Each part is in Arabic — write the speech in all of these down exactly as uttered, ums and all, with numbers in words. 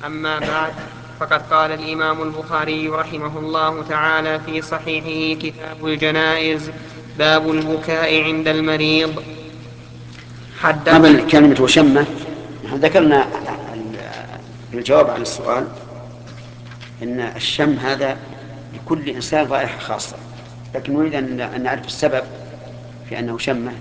أما بعد، فقد قال الإمام البخاري رحمه الله تعالى في صحيحه كتاب الجنائز: باب البكاء عند المريض. قبل كلمة وشمة ذكرنا في الجواب عن السؤال إن الشم هذا لكل إنسان رائحة خاصة، لكن نريد أن نعرف السبب في أنه شمه.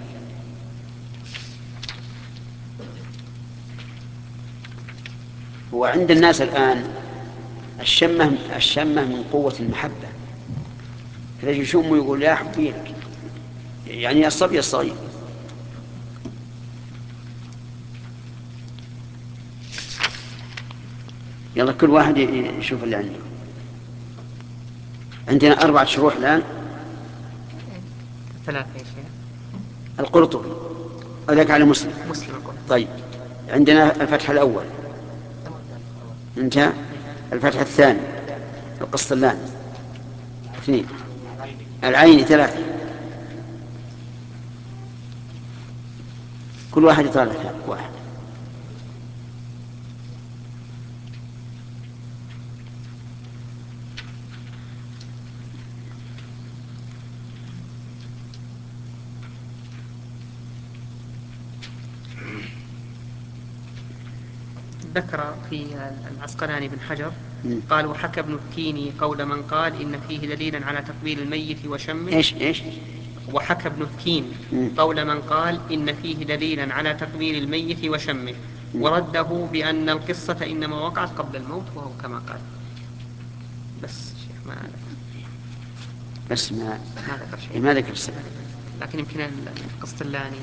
وعند الناس الآن الشمة الشمة من قوة المحبة، فليش يشم ويقول يا حبي لك، يعني الصبي الصغير. يلا كل واحد يشوف اللي عنده. عندنا أربعة شروح الآن. ثلاثة يا شيخ. القرطبي أذاك على مسلم. مسلم القرطبي. طيب عندنا الفتح الأول، انتهى. الفتح الثاني القسطلاني اثنين، العين ثلاثة. كل واحد يطالع واحد. ذكر في العسقلاني بن حجر قال: وحكى ابن التيني قول من قال إن فيه دليلا على تقبيل الميت وشمه. إيش إيش وحكى ابن التين قول من قال إن فيه دليلا على تقبيل الميت وشمه، ورده بأن القصة إنما وقعت قبل الموت، وهو كما قال. بس شيخ ما بس ما ما ذكر شيء. ما ذكر السبب، لكن يمكن القسطلاني.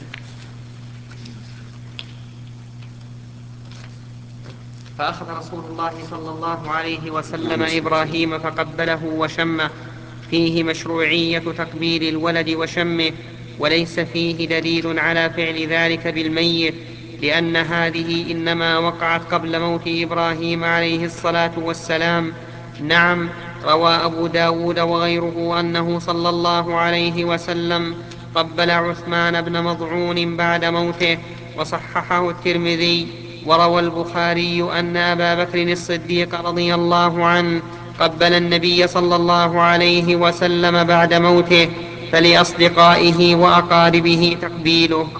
فأخذ رسول الله صلى الله عليه وسلم إبراهيم فقبله وشمه، فيه مشروعية تقبيل الولد وشمه، وليس فيه دليل على فعل ذلك بالميت، لأن هذه إنما وقعت قبل موت إبراهيم عليه الصلاة والسلام. نعم، روى أبو داود وغيره أنه صلى الله عليه وسلم قبل عثمان بن مضعون بعد موته، وصححه الترمذي. وروى البخاري أن أبا بكر الصديق رضي الله عنه قبل النبي صلى الله عليه وسلم بعد موته، فلأصدقائه وأقاربه تقبيله.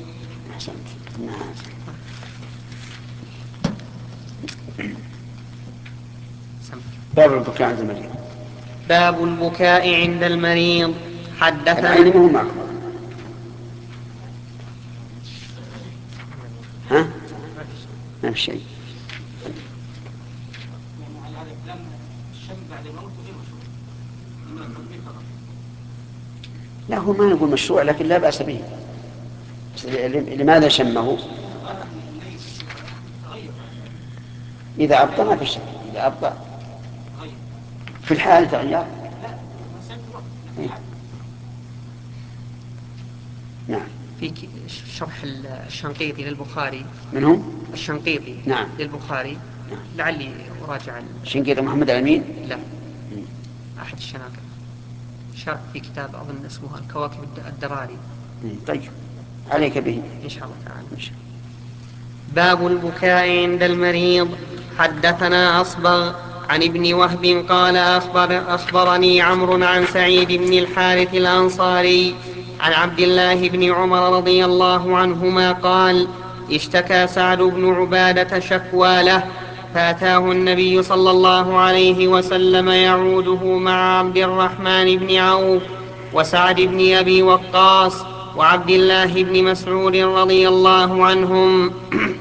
باب البكاء عند المريض. باب البكاء عند المريض. حدثنا العين ما هو معكم. ها؟ ما في شيء. لا هو ما نقول مشروع، لكن لا بأس به. لماذا شمه؟ إذا أبطأ ما في شيء، إذا أبطأ في الحال تغير. نعم. في شرح الشنقيطي للبخاري. من هو؟ الشنقيطي. نعم. للبخاري. نعم. لعلي أراجع. الشنقيطي محمد الأمين؟ لا، أحد الشناقطة. شرح في كتاب أظن اسمه الكواكب الدراري. طيب عليك به إن شاء الله تعالى. إن شاء الله. باب البكاء عند المريض. حدثنا أصبغ عن ابن وهب قال أخبر أخبرني عمرو عن سعيد بن الحارث الأنصاري عن عبد الله بن عمر رضي الله عنهما قال: اشتكى سعد بن عبادة شكوى له، فأتاه النبي صلى الله عليه وسلم يعوده مع عبد الرحمن بن عوف وسعد بن أبي وقاص وعبد الله بن مسعود رضي الله عنهم.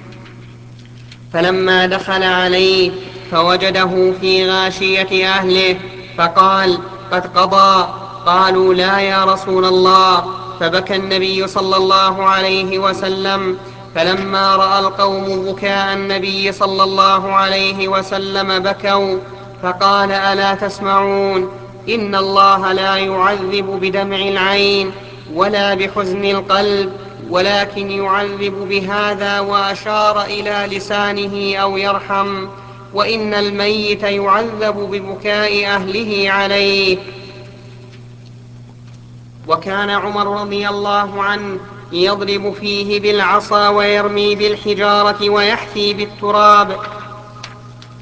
فلما دخل عليه فوجده في غاشية أهله فقال: قد قضى؟ قالوا: لا يا رسول الله. فبكى النبي صلى الله عليه وسلم. فلما رأى القوم بكاء النبي صلى الله عليه وسلم بكوا، فقال: ألا تسمعون؟ إن الله لا يعذب بدمع العين ولا بحزن القلب، ولكن يعذب بهذا، وأشار إلى لسانه أو يرحم، وإن الميت يعذب ببكاء أهله عليه. وكان عمر رضي الله عنه يضرب فيه بالعصا ويرمي بالحجارة ويحثي بالتراب.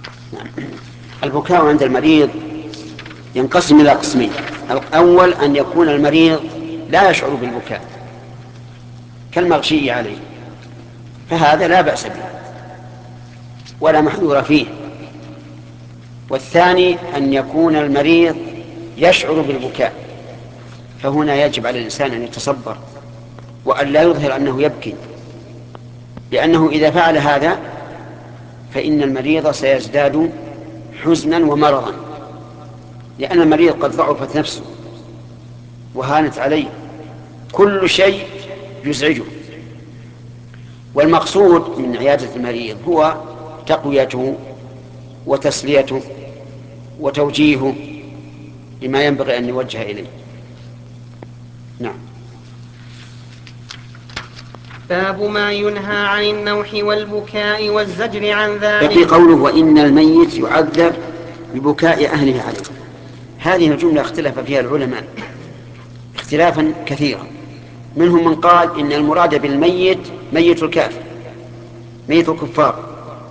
البكاء عند المريض ينقسم إلى قسمين. الأول أن يكون المريض لا يشعر بالبكاء كالمغشي عليه، فهذا لا بأس به ولا محذور فيه. والثاني أن يكون المريض يشعر بالبكاء، فهنا يجب على الإنسان أن يتصبر وأن لا يظهر أنه يبكي، لأنه إذا فعل هذا فإن المريض سيزداد حزنا ومرضا، لأن المريض قد ضعفت نفسه وهانت عليه، كل شيء يزعجه. والمقصود من عيادة المريض هو تقويته وتسليته وتوجيهه لما ينبغي أن يوجه إليه. نعم. باب ما ينهى عن النوح والبكاء والزجر عن ذلك. يقي قوله وإن الميت يعذب ببكاء أهله عليه. هذه الجملة اختلف فيها العلماء اختلافا كثيرا، منهم من قال إن المراد بالميت ميت الكافر، ميت الكفار،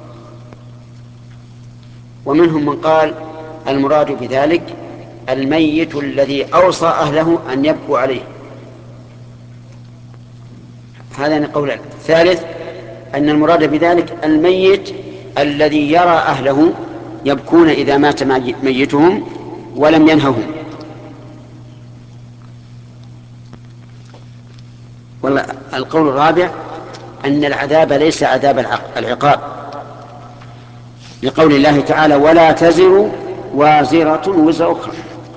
ومنهم من قال المراد بذلك الميت الذي أوصى أهله أن يبكوا عليه. هذا قولان. الثالث أن المراد بذلك الميت الذي يرى أهله يبكون إذا مات ميتهم ولم ينههم. والله القول الرابع أن العذاب ليس عذاب العقاب، لقول الله تعالى ولا تزر وازرة وزر أخرى،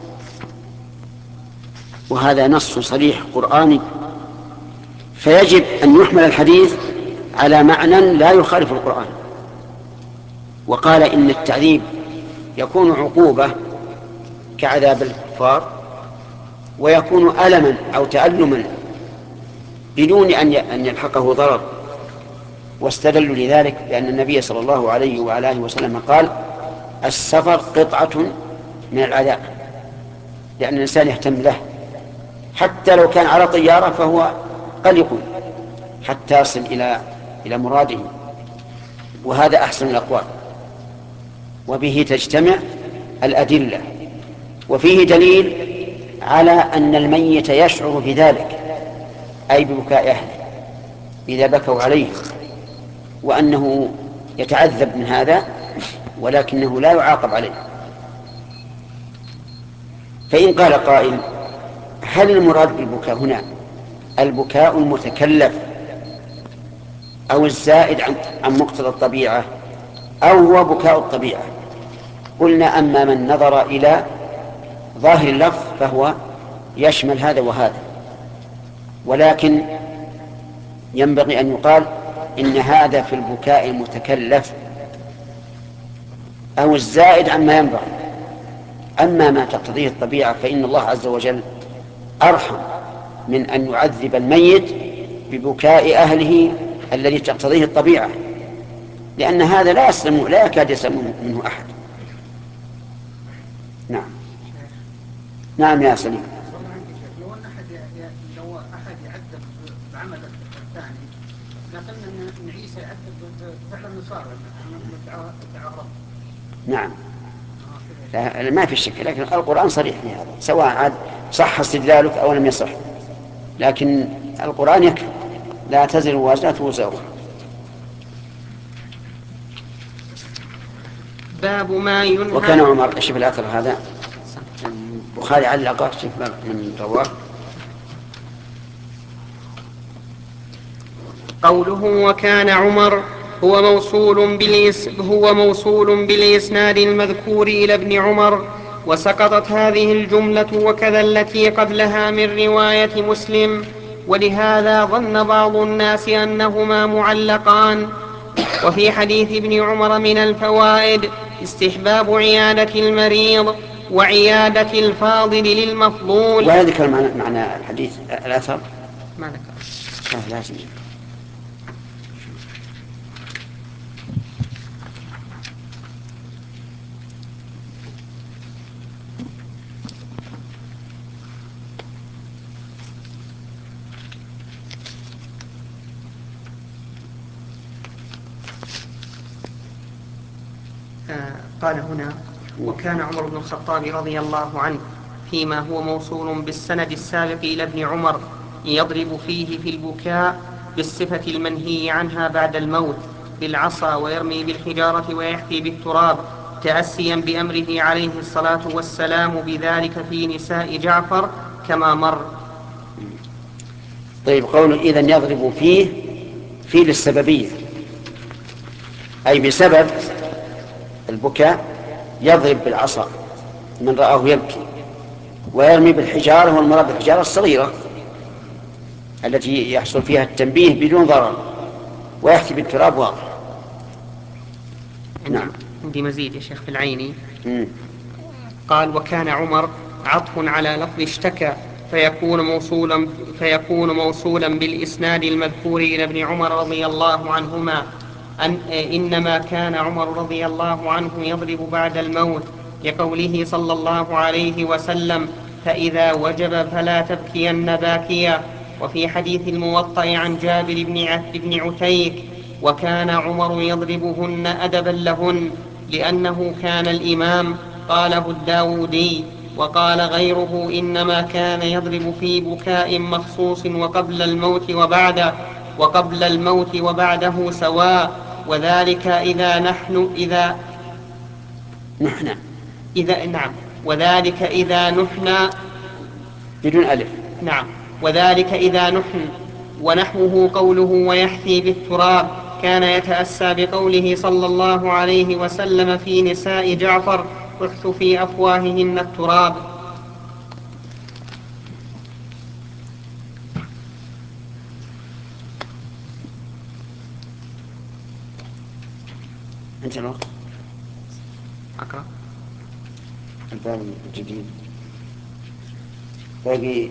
وهذا نص صريح قرآني، فيجب أن يحمل الحديث على معنى لا يخالف القرآن. وقال إن التعذيب يكون عقوبة كعذاب الكفار، ويكون ألما أو تألما بدون أن يلحقه ضرر، واستدلوا لذلك بأن النبي صلى الله عليه وعلى آله وسلم قال السفر قطعة من العذاب، لأن الإنسان يهتم له، حتى لو كان على طيارة فهو قلق حتى يصل إلى إلى مراده، وهذا أحسن الأقوال، وبه تجتمع الأدلة. وفيه دليل على أن الميت يشعر بذلك، أي ببكاء أهله إذا بكوا عليه، وأنه يتعذب من هذا ولكنه لا يعاقب عليه. فإن قال قائل هل المراد بالبكاء هنا البكاء المتكلف أو الزائد عن مقتضى الطبيعة أو هو بكاء الطبيعة؟ قلنا أما من نظر إلى ظاهر اللفظ فهو يشمل هذا وهذا، ولكن ينبغي أن يقال إن هذا في البكاء المتكلف أو الزائد عما ينبغي. أما ما تقتضيه الطبيعة فإن الله عز وجل أرحم من أن يعذب الميت ببكاء أهله الذي تقتضيه الطبيعة، لأن هذا لا يسلم لا يكاد يسلم منه أحد. نعم. نعم يا سليم. لو أن أحد لو أحد يعذب بعمل الثاني، لكن أن عيسى يعذب بفعل النصارى ادعاء رب. نعم. لا ما في شك، لكن القرآن صريح في هذا، سواء عاد صح استدلالك أو لم يصح، لكن القرآن يكفي لا تزر وازرة وزر أخرى. باب ما ينهى. وكان عمر، شوف الأثر هذا البخاري علقه، شوف من رواه قوله وكان عمر هو موصول بالإس هو موصول بالإسناد المذكور إلى ابن عمر، وسقطت هذه الجملة وكذا التي قبلها من رواية مسلم، ولهذا ظن بعض الناس أنهما معلقان. وفي حديث ابن عمر من الفوائد استحباب عيادة المريض وعيادة الفاضل للمفضول. ولا ذكر معنى الحديث الأثر ما ذكر. لازم. قال هنا وكان عمر بن الخطاب رضي الله عنه فيما هو موصول بالسند السابق إلى ابن عمر يضرب فيه في البكاء بالصفة المنهي عنها بعد الموت بالعصا ويرمي بالحجارة ويحفي بالتراب تأسيا بأمره عليه الصلاة والسلام بذلك في نساء جعفر كما مر. طيب، قوله إذن يضرب فيه فيه للسببية، أي بسبب البكاء يضرب بالعصا من رآه يبكي، ويرمي بالحجارة، والمراد بالحجارة الصغيرة التي يحصل فيها التنبيه بدون ضرر، ويحكي بالتراب واضح. نعم. عندي مزيد يا شيخ في العيني. مم. قال وكان عمر عطف على لفظ اشتكى فيكون موصولا, فيكون موصولا بالإسناد المذكور إلى ابن عمر رضي الله عنهما أن إنما كان عمر رضي الله عنه يضرب بعد الموت لقوله صلى الله عليه وسلم فإذا وجب فلا تبكين باكيا. وفي حديث الموطأ عن جابر بن عتيك وكان عمر يضربهن أدبا لهن لأنه كان الإمام قاله الداودي. وقال غيره إنما كان يضرب في بكاء مخصوص وقبل الموت وبعده وقبل الموت وبعده سواء، وذلك إذا نحن إذا نحن إذا نعم وذلك إذا نحن بدون ألف. نعم وذلك إذا نحن. ونحوه قوله ويحثي بالتراب كان يتأسى بقوله صلى الله عليه وسلم في نساء جعفر احث في أفواههن التراب. أنت الوقت أقرأ الباب الجديد باقي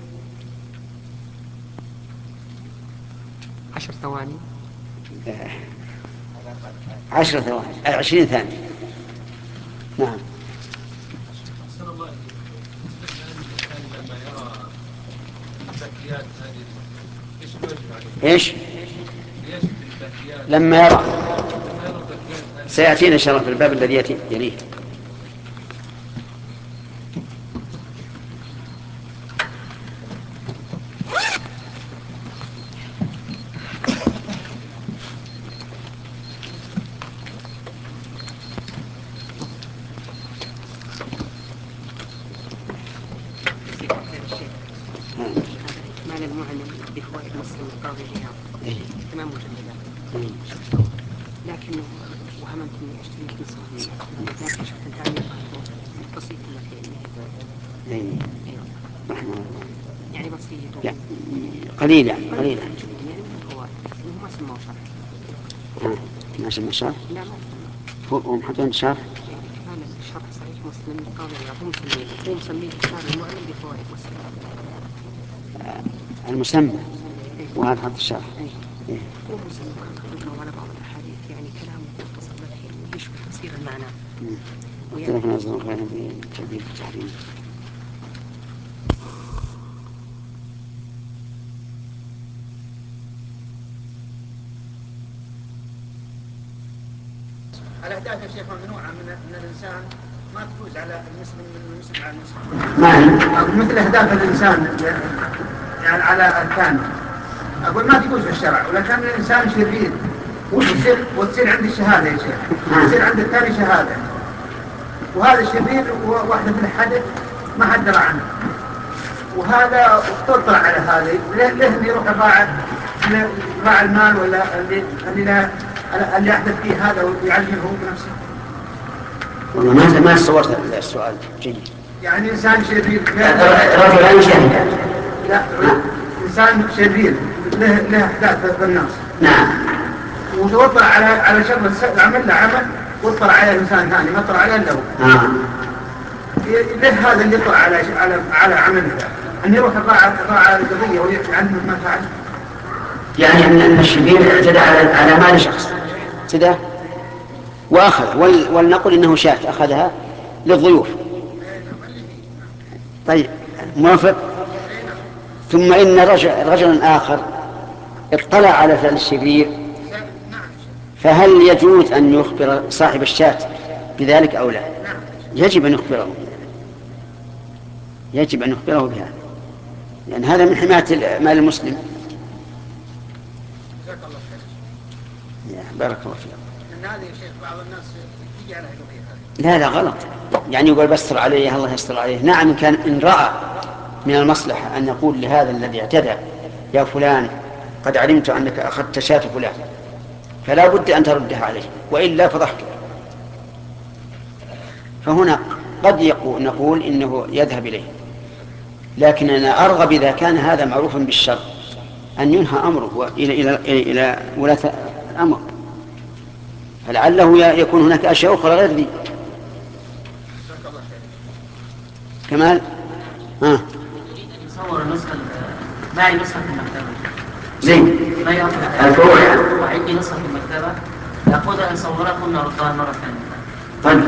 عشر ثواني. عشر ثواني عشرين ثانية. نعم. ايش لما يرى سيأتينا إن شاء الله في الباب الذي يأتي يليه. معنى المعلم بفوائد مسلم القاضي عياض تمام مجلدات، لكن وهممت اني اشتري نسخة لكن شفت التعليق بسيط ايوه يعني بسيط لا قليلة قليلة يعني من فوائد ما سموه شرح. ما سموه شرح؟ لا ما هو محطون شرح؟ كمان الشرح صحيح مسلم القاضي عياض هو مسميه هو مسميه كتاب المعلم بفوائد مسلم المسمى وهذا حط الشرح. إيه. هو مسلم كان على بعض الأحاديث يعني كلام مختصر لكن يشبه تفسير المعنى. اختلف نظر غير بتعديل التحريم. الأهداف يا شيخ ممنوعة من, من الإنسان ما تفوز على المسلم من المسلم على المسلم. ما مثل أهداف الإنسان يعني على الثاني أقول ما تفوز في الشرع، ولكن الإنسان شرير وتصير وتصير عند الشهادة يا شيخ، وتصير عند الثاني شهادة، وهذا شرير وواحدة في الحدث ما حد درى عنه، وهذا تطلع على هذا ليه اللي يروح الراعي راعي المال ولا اللي اللي لا اللي يحدث فيه هذا ويعلمه هو بنفسه. والله ما ما صورت السؤال جيد. يعني إنسان شرير رجل شهيد. لا إنسان شرير له له أحداث في الناس. نعم. وتوطر على على شر العمل له عمل واطلع عليه إنسان ثاني ما طلع عليه إلا هو. نعم. ليه هذا اللي يطلع على على على عمله أن يروح الراعي الراعي القضية ويعلمه ما فعل. يعني أن الشرير اعتدى على على مال شخص اعتدى وأخذ ولنقل إنه شاة أخذها للضيوف. طيب موافق. ثم إن رجل رجل آخر اطلع على فعل الشرير، فهل يجوز أن يخبر صاحب الشاة بذلك أو لا؟ يجب أن يخبره يجب أن يخبره بها، لأن هذا من حماية مال المسلم. جزاك الله خير. يا بارك الله فيك. من هذه يا شيخ بعض الناس تيجي على القضية هذه. لا لا غلط، يعني يقول بستر عليه الله يستر عليه. نعم كان إن رأى من المصلحة أن يقول لهذا الذي اعتدى يا فلان قد علمت أنك أخذت شاة فلان فلا بد أن تردها عليه وإلا فضحك. فهنا قد يقول نقول إنه يذهب إليه، لكن أنا أرغب إذا كان هذا معروفا بالشر أن ينهى أمره إلى إلى إلى ولاة الأمر، فلعله يكون هناك أشياء أخرى غير ذي. كمال ها يصور نسخة معي نسخة في المكتبة زين ما يأخذ الفروع يعني. وعندي نسخة في المكتبة يأخذها يصورها ثم يردها مرة ثانية. طيب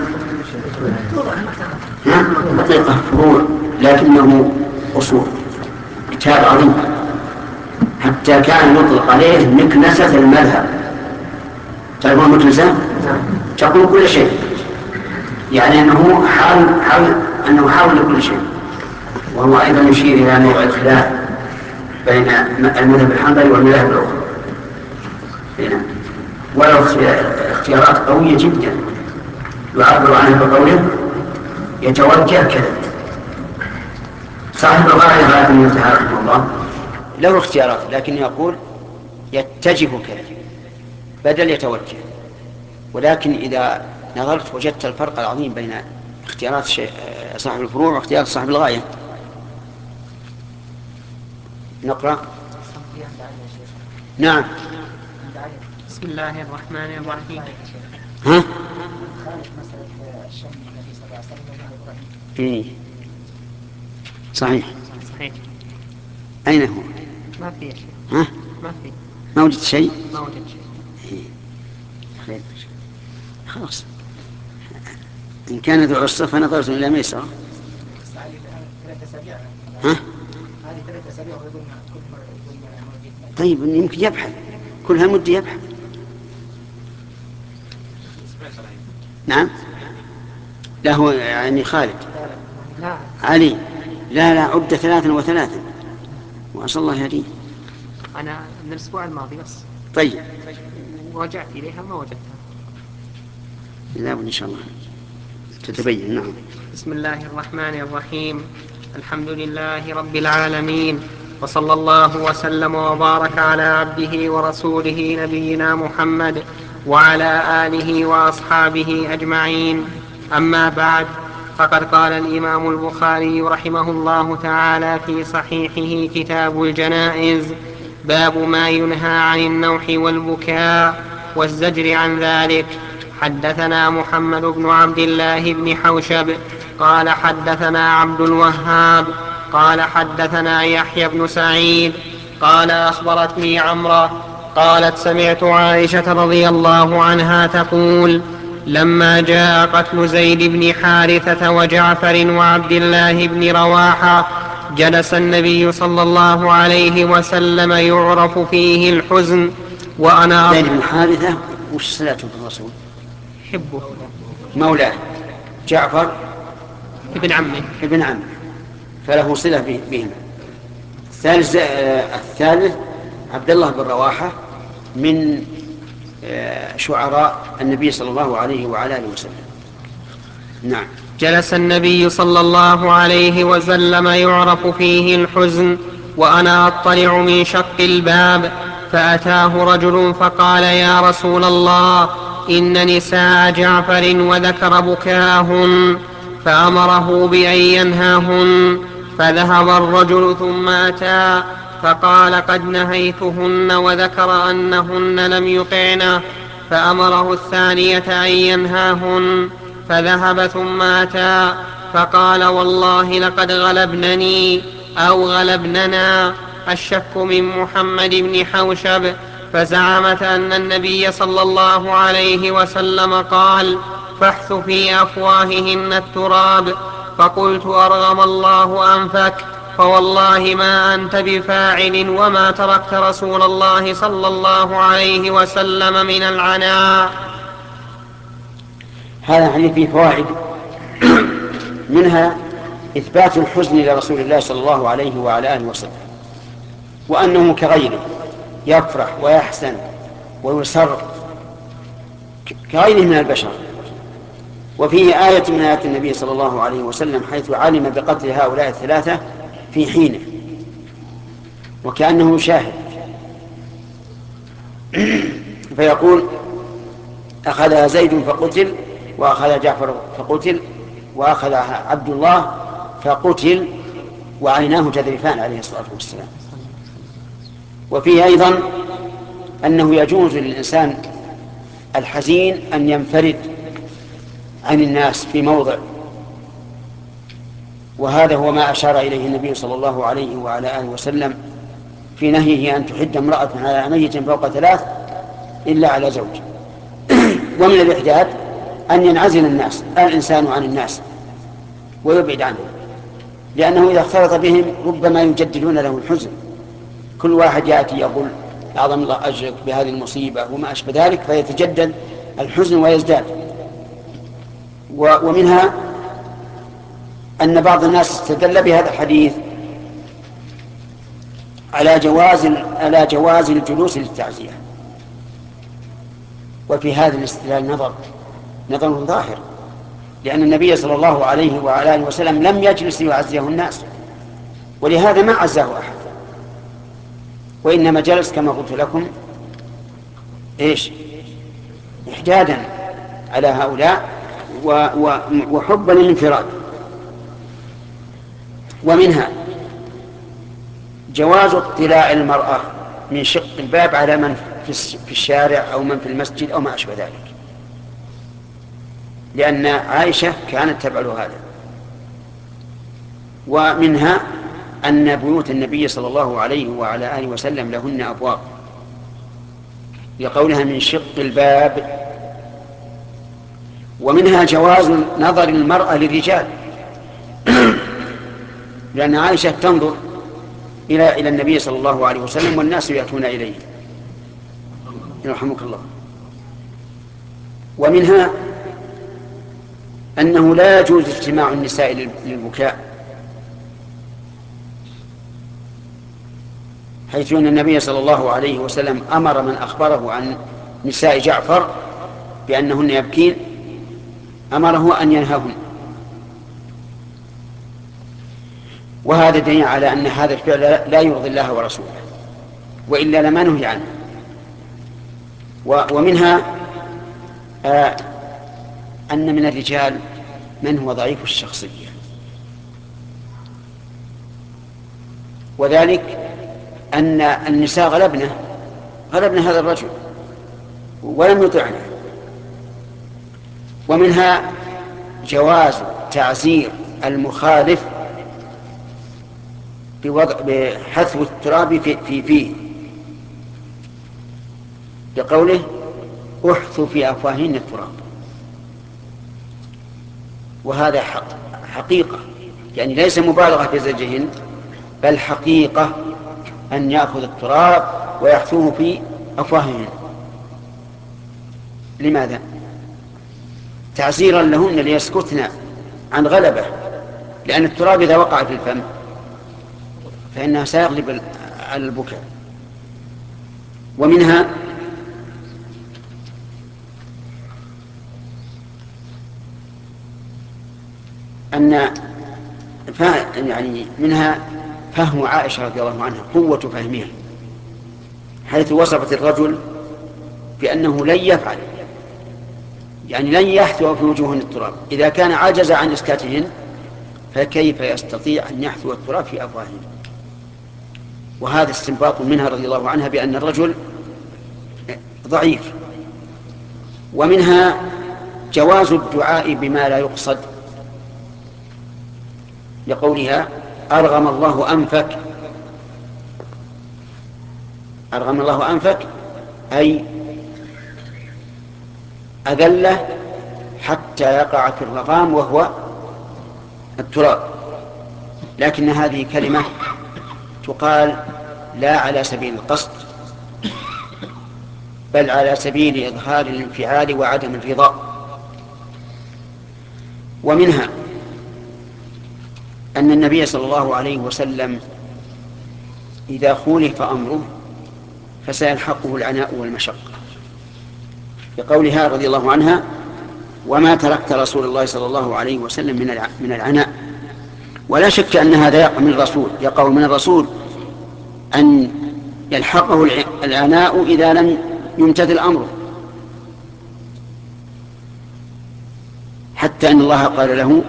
ها حقيقة فروع لكنه أصول، كتاب عظيم حتى كان يطلق عليه مكنسة المذهب. تعرفون مكنسة؟ تقول كل شيء، يعني أنه حاول حاول أنه حاول لكل شيء، وهو أيضا يشير إلى نوع الخلاف بين المذهب الحنبلي والمذاهب الأخرى. هنا وله اختيارات قوية جدا يعبر عنها بقوله يتوجه كذا. صاحب الغاية غاية المنتهى رحمه الله له اختيارات لكن يقول يتجه كذا بدل يتوجه. ولكن إذا نظرت وجدت الفرق العظيم بين اختيارات صاحب الفروع واختيارات صاحب الغاية. نقرأ. نعم. بسم الله الرحمن الرحيم. ها؟ إيه صحيح. صحيح. أين هو؟ ما في شيء. ها؟ ما في. ما وجدت شيء؟ ما وجدت شيء. إيه. خير. خلاص إن كان ذو عسرة فنظرت إلى ميسرة. ها؟ طيب يمكن يبحث كلها مدة يبحث. نعم لا هو يعني خالد لا علي لا لا عد ثلاثا وثلاثا وأسأل الله يهديه. أنا من الأسبوع الماضي بس. طيب ورجعت إليها ما وجدتها. لا إن شاء الله تتبين. نعم. بسم الله الرحمن الرحيم. الحمد لله رب العالمين، وصلى الله وسلم وبارك على عبده ورسوله نبينا محمد وعلى آله وأصحابه أجمعين. أما بعد، فقد قال الإمام البخاري رحمه الله تعالى في صحيحه كتاب الجنائز: باب ما ينهى عن النوح والبكاء والزجر عن ذلك. حدثنا محمد بن عبد الله بن حوشب قال حدثنا عبد الوهاب قال حدثنا يحيى بن سعيد قال أخبرتني عمرة قالت سمعت عائشة رضي الله عنها تقول: لما جاء قتل زيد بن حارثة وجعفر وعبد الله بن رواحة جلس النبي صلى الله عليه وسلم يعرف فيه الحزن وأنا زيد بن حارثة وش صلاته بالرسول؟ حبه مولاه جعفر ابن عمه ابن عمه فله صلة بهما. الثالث الثالث عبد الله بن رواحة من شعراء النبي صلى الله عليه وعلى آله وسلم. نعم. جلس النبي صلى الله عليه وسلم يعرف فيه الحزن وأنا أطلع من شق الباب فأتاه رجل فقال: يا رسول الله، إن نساء جعفر وذكر بكاءهن، فأمره بأن ينهاهن. فذهب الرجل ثم أتى فقال: قد نهيتهن، وذكر أنهن لم يطعن. فأمره الثانية أن ينهاهن. فذهب ثم أتى فقال: والله لقد غلبنني أو غلبننا الشك من محمد بن حوشب. فزعمت أن النبي صلى الله عليه وسلم قال: فاحث في أفواههن التراب. فقلت: أرغم الله أنفك، فوالله ما أنت بفاعل وما تركت رسول الله صلى الله عليه وسلم من العناء. هذا حديث فيه فوائد منها إثبات الحزن لرسول الله صلى الله عليه وعلى آله وسلم، وأنه كغيره يفرح ويحزن ويسر كغيره من البشر. وفيه آية من آيات النبي صلى الله عليه وسلم حيث علم بقتل هؤلاء الثلاثة في حينه وكأنه شاهد، فيقول أخذها زيد فقتل، وأخذها جعفر فقتل، وأخذها عبد الله فقتل، وعيناه تذرفان عليه الصلاة والسلام. وفيه أيضا أنه يجوز للإنسان الحزين أن ينفرد عن الناس في موضع، وهذا هو ما أشار إليه النبي صلى الله عليه وعلى آله وسلم في نهيه أن تحد امرأة على ميت فوق ثلاث إلا على زوج. ومن الإحداد أن ينعزل الناس الإنسان عن الناس ويبعد عنهم، لأنه إذا اختلط بهم ربما يجددون له الحزن، كل واحد يأتي يقول أعظم الله أجرك بهذه المصيبة وما أشبه ذلك، فيتجدد الحزن ويزداد. ومنها أن بعض الناس استدل بهذا الحديث على جواز على جواز الجلوس للتعزية، وفي هذا الاستدلال نظر نظر ظاهر، لأن النبي صلى الله عليه وعلى آله وسلم لم يجلس ليعزيه الناس، ولهذا ما عزاه أحد، وإنما جلس كما قلت لكم إيش إحدادا على هؤلاء وحبا للانفراد. ومنها جواز اطلاع المرأة من شق الباب على من في الشارع أو من في المسجد أو ما أشبه ذلك، لأن عائشة كانت تفعل هذا. ومنها أن بيوت النبي صلى الله عليه وعلى آله وسلم لهن أبواب، لقولها من شق الباب. ومنها جواز نظر المرأة للرجال، لأن عائشة تنظر إلى إلى النبي صلى الله عليه وسلم والناس يأتون إليه يرحمك الله. ومنها أنه لا يجوز اجتماع النساء للبكاء، حيث أن النبي صلى الله عليه وسلم أمر من أخبره عن نساء جعفر بأنهن يبكين أمره أن ينهاهن، وهذا دليل على أن هذا الفعل لا يرضي الله ورسوله، وإلا لما نهي عنه. ومنها آه أن من الرجال من هو ضعيف الشخصية، وذلك أن النساء غلبنا غلبنا هذا الرجل ولم يطعنه. ومنها جواز تعزير المخالف بوضع بحثو التراب في في فيه، لقوله احثوا في أفواههن التراب، وهذا حق حقيقة، يعني ليس مبالغة في زجهن، بل حقيقة أن يأخذ التراب ويحثوه في أفواههن. لماذا؟ تعزيرا لهن ليسكتن عن غلبة، لأن التراب إذا وقع في الفم فإنها سيغلب على البكاء. ومنها أن يعني منها فهم عائشة رضي الله عنها، قوة فهمها، حيث وصفت الرجل بأنه لن يفعل، يعني لن يحثو في وجوههن التراب، إذا كان عجز عن إسكاتهن فكيف يستطيع أن يحثو التراب في أفواههن. وهذا استنباط منها رضي الله عنها بأن الرجل ضعيف. ومنها جواز الدعاء بما لا يقصد، لقولها أرغم الله أنفك، أرغم الله أنفك أي أذله حتى يقع في الرغام وهو التراب، لكن هذه كلمة تقال لا على سبيل القصد بل على سبيل إظهار الانفعال وعدم الرضا. ومنها أن النبي صلى الله عليه وسلم إذا خولف أمره فسيلحقه العناء والمشقة، بقولها رضي الله عنها: وما تركت رسول الله صلى الله عليه وسلم من العناء. ولا شك أن هذا يقع من الرسول، يقع من الرسول أن يلحقه العناء إذا لم يمتثل أمره، حتى أن الله قال له: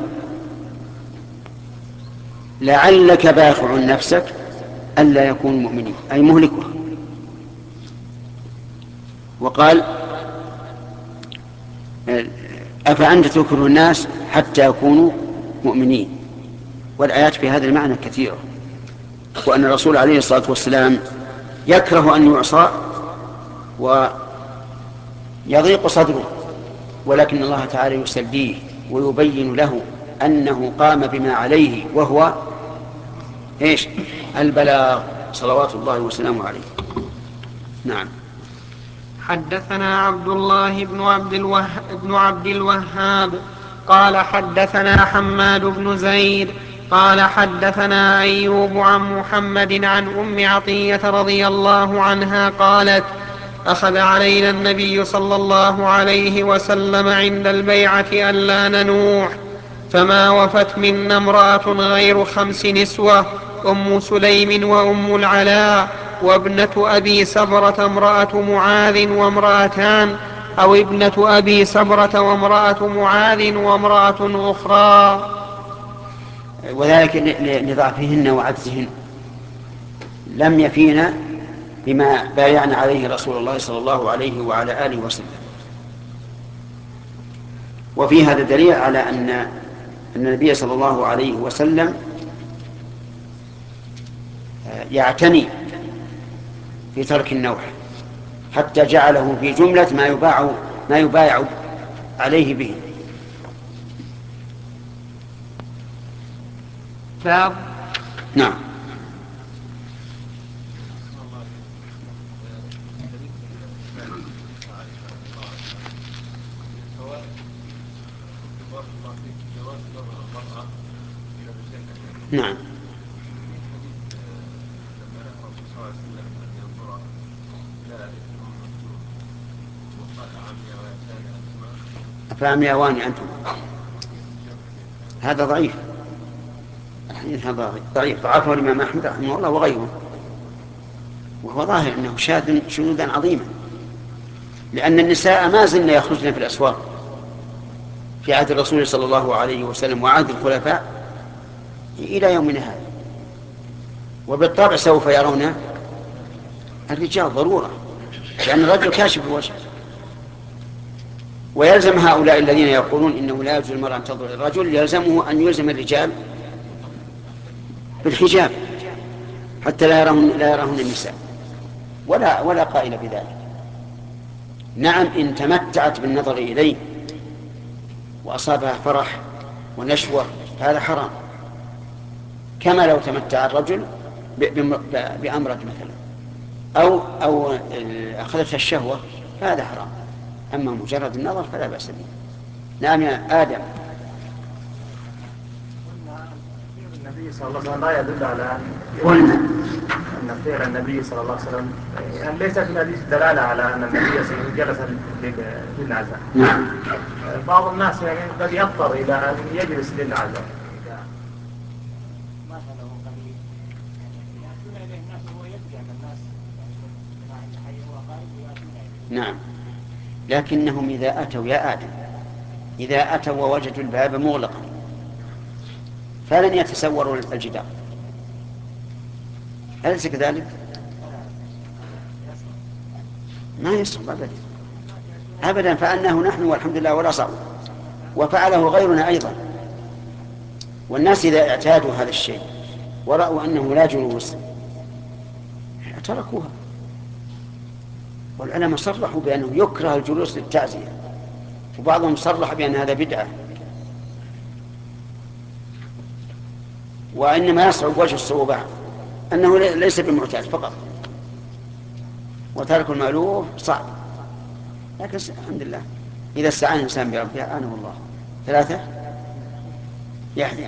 لعلك باخع نفسك ألا يكونوا مؤمنين، أي مهلكها. وقال: أفأنت تكره الناس حتى يكونوا مؤمنين. والآيات في هذا المعنى كثيرة، وأن الرسول عليه الصلاة والسلام يكره أن يعصى ويضيق صدره، ولكن الله تعالى يسليه ويبين له أنه قام بما عليه، وهو إيش؟ البلاغ، صلوات الله وسلامه عليه. نعم. حدثنا عبد الله بن عبد, الوه... بن عبد الوهاب قال حدثنا حماد بن زيد قال حدثنا أيوب عن محمد عن أم عطية رضي الله عنها قالت: أخذ علينا النبي صلى الله عليه وسلم عند البيعة ألا ننوح، فما وفت منا امرأة غير خمس نسوة: أم سليم وأم العلاء وابنة أبي سبرة امرأة معاذ وامرأتان، أو ابنة أبي سبرة وامرأة معاذ وامرأة أخرى. وذلك لضعفهن وعجزهن، لم يفينا بما بايعنا عليه رسول الله صلى الله عليه وعلى آله وسلم. وفي هذا دليل على أن أن النبي صلى الله عليه وسلم يعتني في ترك النوح، حتى جعله في جملة ما يباع ما يبايع عليه به. باب. نعم. نعم. أفعمي أواني أنتم، هذا ضعيف، الحديث هذا ضعيف، ضعفه الإمام أحمد رحمه الله وغيره، وهو ظاهر أنه شاذ شذوذا عظيما، لأن النساء ما زلن يخرجن في الأسواق في عهد الرسول صلى الله عليه وسلم وعهد الخلفاء إلى يومنا هذا، وبالطبع سوف يرون الرجال ضرورة، لأن الرجل كاشف الوجه. ويلزم هؤلاء الذين يقولون إنه لا يجوز المرأة أن تنظر للرجل، يلزمه أن يلزم الرجال بالحجاب حتى لا يرون لا يرون النساء، ولا ولا قائل بذلك. نعم، إن تمتعت بالنظر إليه وأصابها فرح ونشوة فهذا حرام، كما لو تمتع الرجل بأمرد مثلا أو أو أخذتها الشهوة فهذا حرام، أما مجرد النظر فلا بأس به. نعم يا آدم. النبي صلى الله عليه وسلم لا يدل على قلنا أن فعل النبي صلى الله عليه وسلم يعني ليس في الحديث دلالة على أن النبي صلى الله عليه وسلم جلس للعزاء. نعم. بعض الناس يعني قد يضطر إلى أن يجلس للعزاء. نعم، لكنهم إذا أتوا يا آدم إذا أتوا ووجدوا الباب مغلقا فلن يتسوروا الجدار، أليس كذلك؟ ما يصعب أبدا أبدا، فأنه نحن والحمد لله ولا صعب، وفعله غيرنا أيضا. والناس إذا اعتادوا هذا الشيء ورأوا أنه لا جلوس تركوها. والعلماء صرحوا بأنه يكره الجلوس للتعزية، وبعضهم صرح بأن هذا بدعة، وإنما يصعب وجه الصعوبة أنه ليس بمعتاد فقط، وترك المألوف صعب، لكن الحمد لله إذا استعان الإنسان بربه أعانه الله. ثلاثة. يحيى.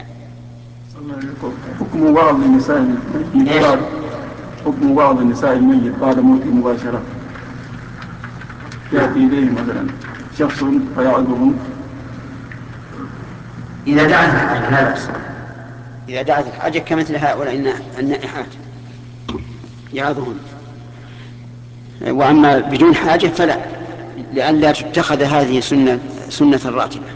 حكم بعض النساء الميت حكم بعض النساء الميت بعد موته مباشرة، يأتي إليه مثلا شخص فيعظهم. إذا دعت الحاجة لا بأس، إذا دعت الحاجة كمثل هؤلاء النائحات يعظهن. وأما بدون حاجة فلا، لأن لا تتخذ هذه سنة سنة راتبة.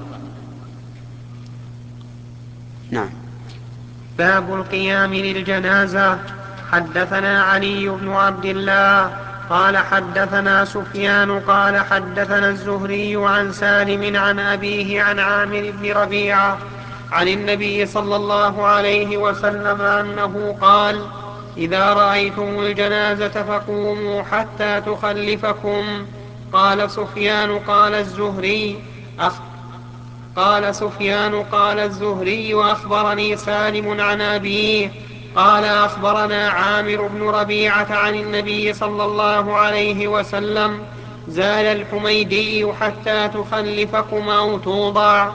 نعم. باب القيام للجنازة. حدثنا علي بن عبد الله قال حدثنا سفيان قال حدثنا الزهري عن سالم عن أبيه عن عامر بن ربيعة عن النبي صلى الله عليه وسلم أنه قال: إذا رأيتم الجنازة فقوموا حتى تخلفكم. قال سفيان قال الزهري أخ قال سفيان قال الزهري وأخبرني سالم عن أبيه قال أخبرنا عامر بن ربيعة عن النبي صلى الله عليه وسلم: زال الحميدي حتى تخلفكم أو توضع.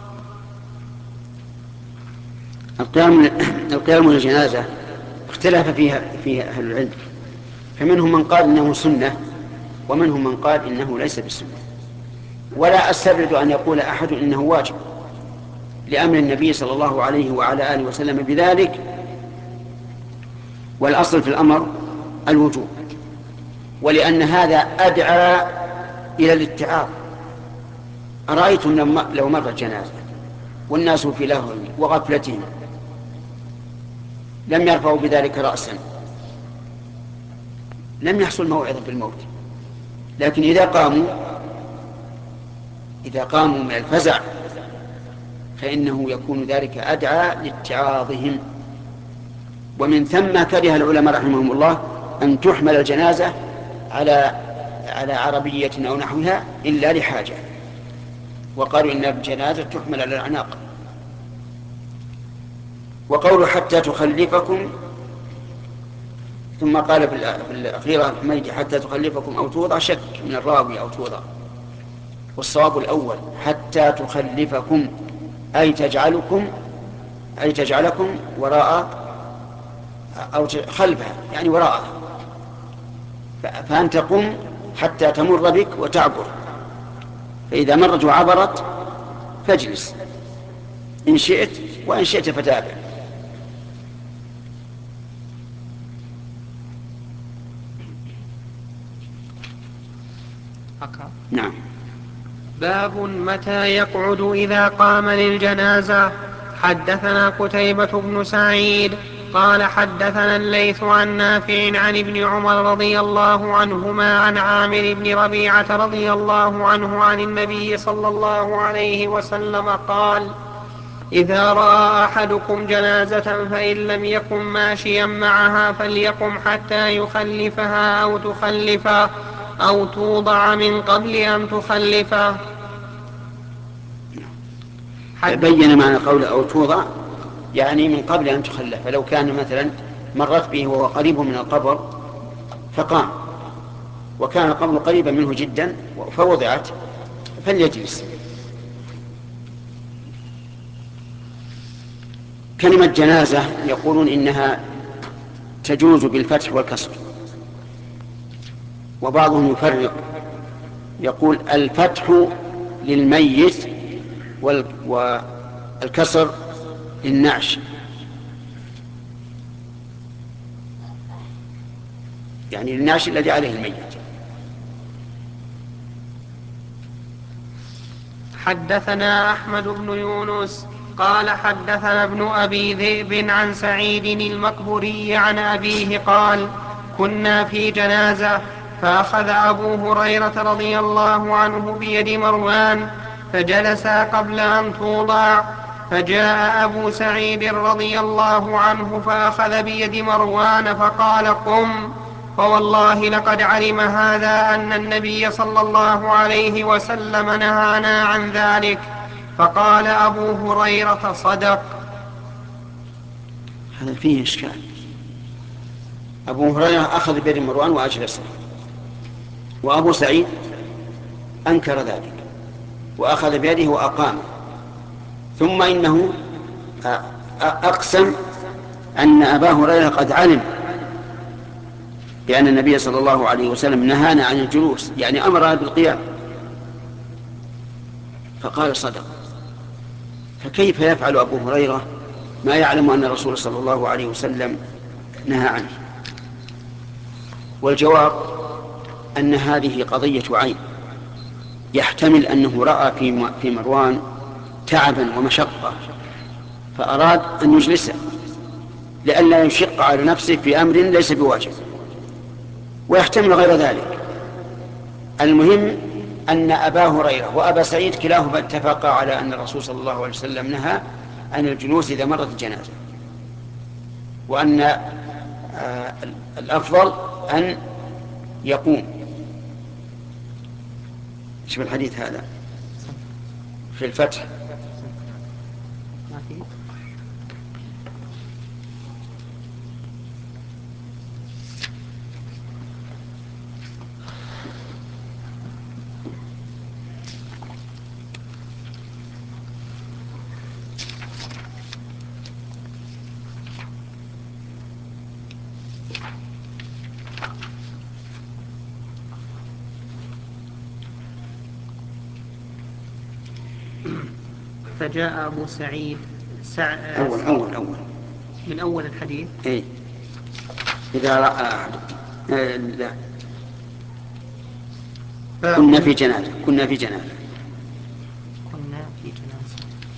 القيام القيام للجنازة اختلف فيها فيها أهل العلم، فمنهم من قال إنه سنة ومنهم من قال إنه ليس بالسنة. ولا أستبعد أن يقول أحد إنه واجب لأمر النبي صلى الله عليه وعلى آله وسلم بذلك، والأصل في الأمر الوجوب، ولأن هذا أدعى إلى الاتعاظ. أرأيتم لو مرت جنازة والناس في لهو وغفلتهم لم يرفعوا بذلك رأسا لم يحصل موعظة بالموت، لكن إذا قاموا إذا قاموا من الفزع فإنه يكون ذلك أدعى لاتعاظهم. ومن ثم كره العلماء رحمهم الله أن تحمل الجنازة على على عربية أو نحوها إلا لحاجة، وقالوا إن الجنازة تحمل على الأعناق. وقولوا حتى تخلفكم، ثم قال في الأخيرة الحميدي حتى تخلفكم أو توضع، شك من الراوي أو توضع، والصواب الأول حتى تخلفكم أي تجعلكم أي تجعلكم وراء أو خلفها يعني وراءها، فأنت قم حتى تمر بك وتعبر، فإذا مرت وعبرت فاجلس إن شئت، وإن شئت فتابع. نعم. باب متى يقعد إذا قام للجنازة. حدثنا قتيبة بن سعيد قال حدثنا الليث عن نافع عن ابن عمر رضي الله عنهما عن عامر بن ربيعة رضي الله عنه عن النبي صلى الله عليه وسلم قال: إذا رأى أحدكم جنازة فإن لم يكن ماشيا معها فليقم حتى يخلفها أو تخلفه أو توضع من قبل أن تخلفه. بين معنى قول أو توضع يعني من قبل أن تخلف. لو كان مثلا مرت به وهو قريب من القبر فقام وكان القبر قريبا منه جدا فوضعت فليجلس. كلمة جنازة يقولون إنها تجوز بالفتح والكسر، وبعضهم يفرق يقول الفتح للميت والكسر للنعش، يعني للنعش الذي عليه الميت. حدثنا أحمد بن يونس قال حدثنا ابن أبي ذئب عن سعيد المقبوري عن أبيه قال: كنا في جنازة فأخذ أبو هريرة رضي الله عنه بيد مروان فجلسا قبل أن توضع، فجاء أبو سعيد رضي الله عنه فأخذ بيد مروان فقال: قم، فوالله لقد علم هذا أن النبي صلى الله عليه وسلم نهانا عن ذلك. فقال أبو هريرة: صدق. هذا فيه إشكال. أبو هريرة أخذ بيد مروان وأجلسه، وأبو سعيد أنكر ذلك وأخذ بيده وأقامه، ثم إنه أقسم أن أبا هريرة قد علم بأن النبي صلى الله عليه وسلم نهانا عن الجلوس، يعني أمرنا بالقيام، فقال صدق. فكيف يفعل أبو هريرة ما يعلم أن الرسول صلى الله عليه وسلم نهى عنه؟ والجواب أن هذه قضية عين، يحتمل أنه رأى في مروان تعبا ومشقة فأراد أن يجلسه لئلا يشق على نفسه في أمر ليس بواجب، ويحتمل غير ذلك. المهم أن أبا هريرة وأبا سعيد كلاهما اتفقا على أن الرسول صلى الله عليه وسلم نهى عن الجلوس إذا مرت الجنازة، وأن آه الأفضل أن يقوم. شوف الحديث هذا في الفتح. فجاء أبو سعيد سع... أول أول أول من أول الحديث. إيه إذا رأى آه لا كنا في جنازة كنا في جنازة كنا في جنازة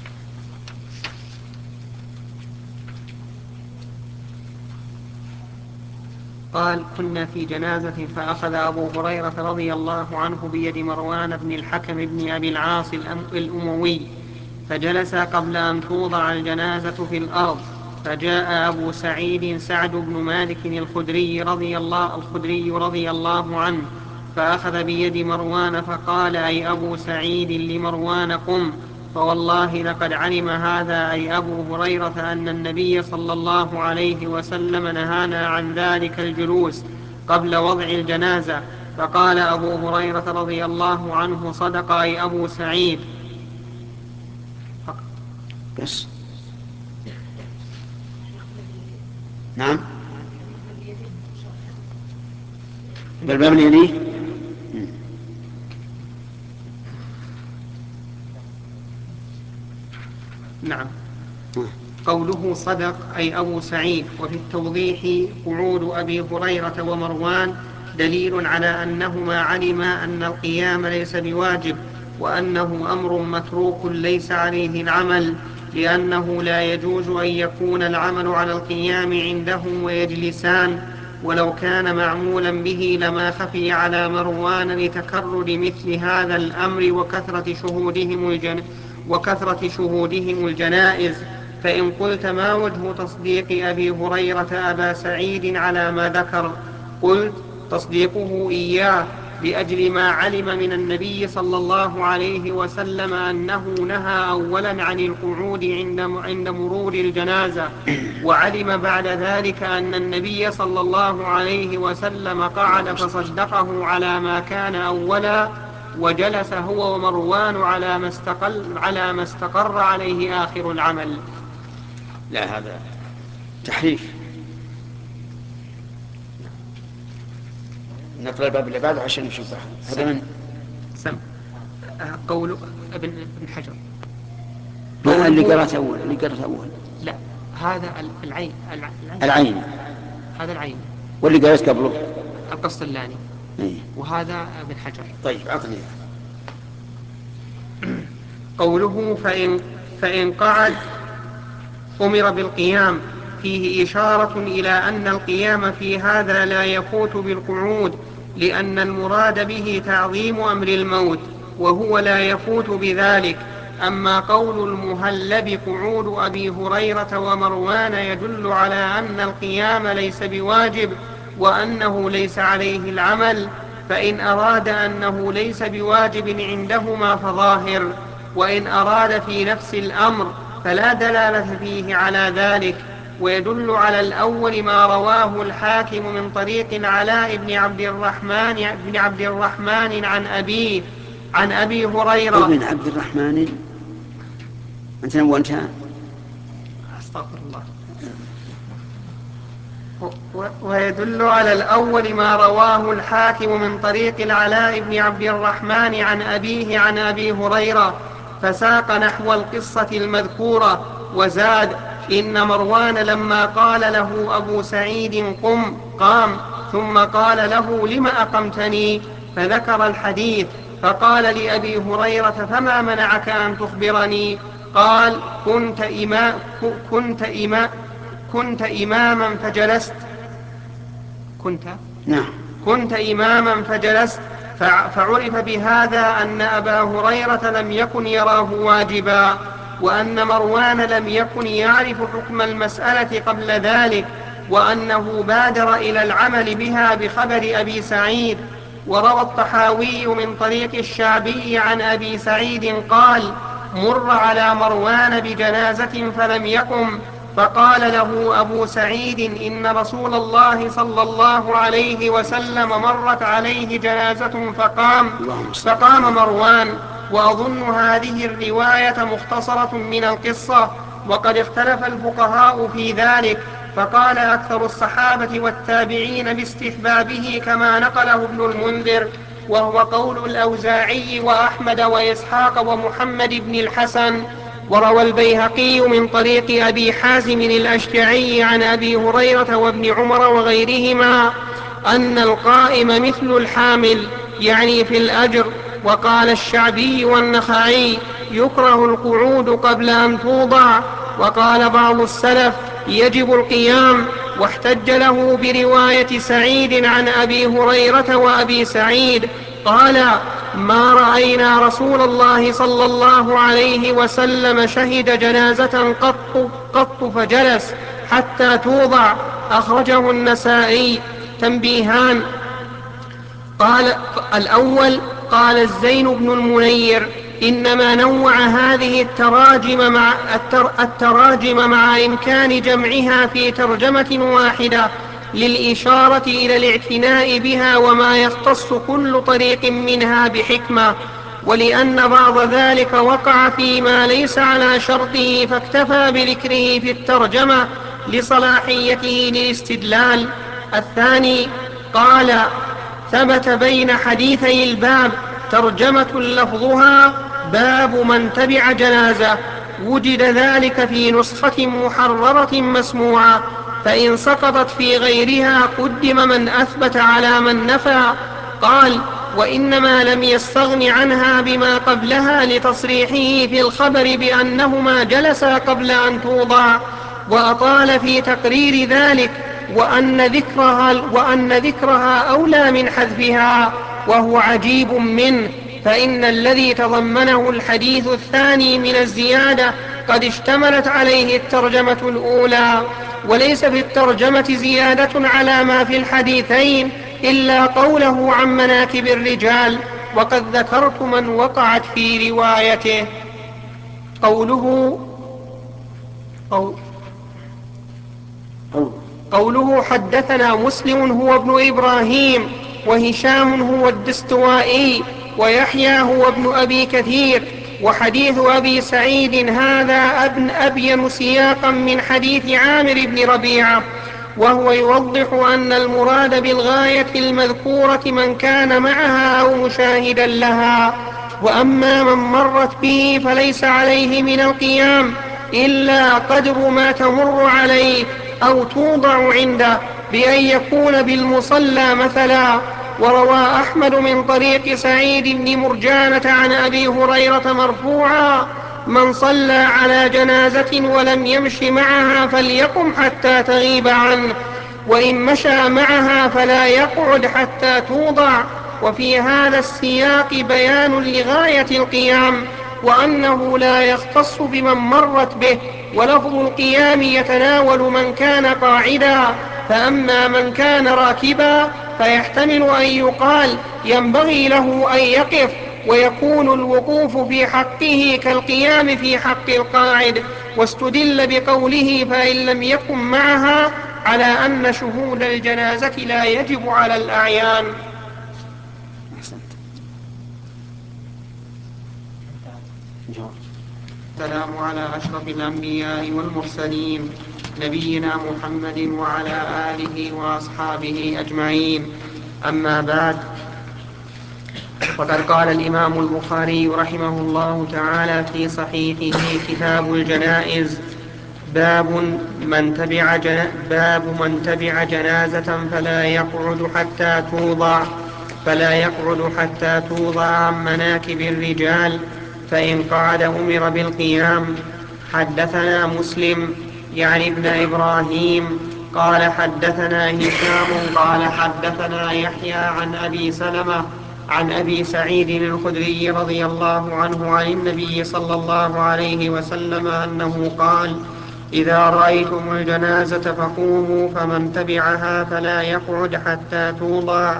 قال كنا في جنازة فأخذ أبو هريرة رضي الله عنه بيد مروان بن الحكم بن أبي العاص الأموي فجلس قبل أن توضع الجنازة في الأرض، فجاء أبو سعيد سعد بن مالك الخدري رضي الله, الخدري رضي الله عنه فأخذ بيد مروان فقال أي أبو سعيد لمروان قم، فوالله لقد علم هذا أي أبو هريرة أن النبي صلى الله عليه وسلم نهانا عن ذلك الجلوس قبل وضع الجنازة. فقال أبو هريرة رضي الله عنه صدق أي أبو سعيد. بس نعم بالباب اللي يليه. نعم. قوله صدق أي أبو سعيد. وفي التوضيح قعود أبي هريرة ومروان دليل على أنهما علما أن القيام ليس بواجب، وأنه أمر متروك ليس عليه العمل، لأنه لا يجوز أن يكون العمل على القيام عندهم ويجلسان، ولو كان معمولا به لما خفي على مروان لتكرر مثل هذا الأمر وكثرة شهودهم, الجن وكثرة شهودهم الجنائز. فإن قلت ما وجه تصديق أبي هريرة أبا سعيد على ما ذكر؟ قلت تصديقه إياه لأجل ما علم من النبي صلى الله عليه وسلم أنه نهى أولا عن القعود عند مرور الجنازة، وعلم بعد ذلك أن النبي صلى الله عليه وسلم قعد فصدقه على ما كان أولا، وجلس هو ومروان على ما استقل على ما استقر عليه آخر العمل. لا هذا تحريف. نقرأ الباب اللي بعده عشان نشوف هذا من سم قول ابن ابن حجر. ما اللي قرأت أول اللي قرأت أول لا هذا العين العين, العين. هذا العين واللي قرأت قبله القسطلاني. إيه؟ وهذا ابن حجر. طيب أعطني. قوله فإن, فإن قعد أمر بالقيام فيه إشارة إلى أن القيام في هذا لا يفوت بالقعود، لأن المراد به تعظيم أمر الموت، وهو لا يفوت بذلك. أما قول المهلب قعود أبي هريرة ومروان يدل على أن القيام ليس بواجب وأنه ليس عليه العمل، فإن أراد أنه ليس بواجب عندهما فظاهر، وإن أراد في نفس الأمر فلا دلالة فيه على ذلك. ويدل على الأول ما رواه الحاكم من طريق علاء بن عبد الرحمن بن عبد الرحمن عن أبيه عن أبي هريرة ابن عبد الرحمن أنت وانتهى استغفر الله. ويدل على الأول ما رواه الحاكم من طريق العلاء بن عبد الرحمن عن أبيه عن أبي هريرة، فساق نحو القصة المذكورة وزاد: إن مروان لما قال له أبو سعيد قم قام، ثم قال له لم أقمتني، فذكر الحديث، فقال لأبي هريرة فما منعك أن تخبرني؟ قال كنت, إما كنت, إما كنت إماما فجلست كنت نعم كنت إماما فجلست فعرف بهذا أن أبا هريرة لم يكن يراه واجبا، وأن مروان لم يكن يعرف حكم المسألة قبل ذلك، وأنه بادر إلى العمل بها بخبر أبي سعيد. وروى الطحاوي من طريق الشعبي عن أبي سعيد قال: مر على مروان بجنازة فلم يقم، فقال له أبو سعيد: إن رسول الله صلى الله عليه وسلم مرت عليه جنازة فقام فقام مروان. وأظن هذه الرواية مختصرة من القصة، وقد اختلف الفقهاء في ذلك، فقال أكثر الصحابة والتابعين باستحبابه كما نقله ابن المنذر، وهو قول الأوزاعي وأحمد وإسحاق ومحمد بن الحسن. وروى البيهقي من طريق أبي حازم الأشجعي عن أبي هريرة وابن عمر وغيرهما أن القائم مثل الحامل، يعني في الأجر. وقال الشعبي والنخعي: يكره القعود قبل أن توضع. وقال بعض السلف: يجب القيام، واحتج له برواية سعيد عن أبي هريرة وأبي سعيد قال: ما رأينا رسول الله صلى الله عليه وسلم شهد جنازة قط, قط فجلس حتى توضع. أخرجه النسائي. تنبيهان: قال الأول: قال الزين بن المنير: إنما نوع هذه التراجم مع, التر التراجم مع إمكان جمعها في ترجمة واحدة للإشارة إلى الاعتناء بها وما يختص كل طريق منها بحكمة، ولأن بعض ذلك وقع فيما ليس على شرطه فاكتفى بذكره في الترجمة لصلاحيته للاستدلال. الثاني: قال ثبت بين حديثي الباب ترجمة لفظها باب من تبع جنازة، وجد ذلك في نسخة محررة مسموعة، فإن سقطت في غيرها قدم من أثبت على من نفى. قال: وإنما لم يستغن عنها بما قبلها لتصريحه في الخبر بأنهما جلسا قبل أن توضع، وأطال في تقرير ذلك، وأن ذكرها, وأن ذكرها أولى من حذفها، وهو عجيب منه، فإن الذي تضمنه الحديث الثاني من الزيادة قد اشتملت عليه الترجمة الأولى، وليس في الترجمة زيادة على ما في الحديثين إلا قوله عن مناكب الرجال، وقد ذكرت من وقعت في روايته. قوله قول قوله حدثنا مسلم هو ابن إبراهيم، وهشام هو الدستوائي، ويحيى هو ابن أبي كثير. وحديث أبي سعيد هذا ابن أبين سياقا من حديث عامر بن ربيعة، وهو يوضح أن المراد بالغاية المذكورة من كان معها أو مشاهدا لها، وأما من مرت به فليس عليه من القيام إلا قدر ما تمر عليه أو توضع عنده، بأن يكون بالمصلى مثلا. وروى أحمد من طريق سعيد بن مرجانة عن أبي هريرة مرفوعا: من صلى على جنازة ولم يمش معها فليقم حتى تغيب عنه، وإن مشى معها فلا يقعد حتى توضع. وفي هذا السياق بيان لغاية القيام، وأنه لا يختص بمن مرت به، ولفظ القيام يتناول من كان قاعدا، فأما من كان راكبا فيحتمل أن يقال ينبغي له أن يقف، ويكون الوقوف في حقه كالقيام في حق القاعد. واستدل بقوله فإن لم يكن معها على أن شهود الجنازة لا يجب على الأعيان. والسلام على أشرف الأنبياء والمرسلين نبينا محمد وعلى آله وأصحابه أجمعين. أما بعد، فقد قال الإمام البخاري رحمه الله تعالى في صحيحه كتاب الجنائز: باب من تبع, جنا باب من تبع جنازة فلا يقعد حتى توضع فلا يقعد حتى توضع عن مناكب الرجال، فإن قعد أمر بالقيام. حدثنا مسلم يعني ابن إبراهيم قال حدثنا هشام قال حدثنا يحيى عن أبي سلمة عن أبي سعيد الخدري رضي الله عنه عن النبي صلى الله عليه وسلم أنه قال: إذا رأيتم الجنازة فقوموا، فمن تبعها فلا يقعد حتى توضع.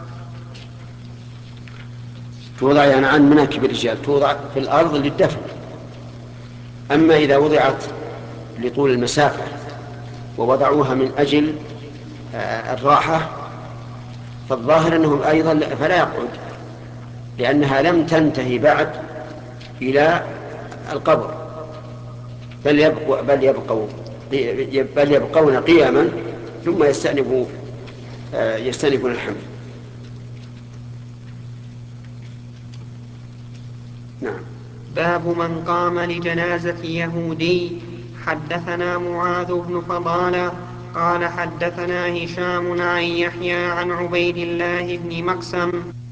توضع يعني عن مناكب الرجال، توضع في الأرض للدفن. أما إذا وضعت لطول المسافة ووضعوها من أجل الراحة فالظاهر أنهم أيضا فلا يقعد، لأنها لم تنتهي بعد إلى القبر، بل يبقوا بل يبقوا بل يبقون قياما ثم يستأنفون يستأنفون الحمل. نعم. باب من قام لجنازة يهودي. حدثنا معاذ بن فضالة قال حدثنا هشام عن يحيى عن عبيد الله بن مقسم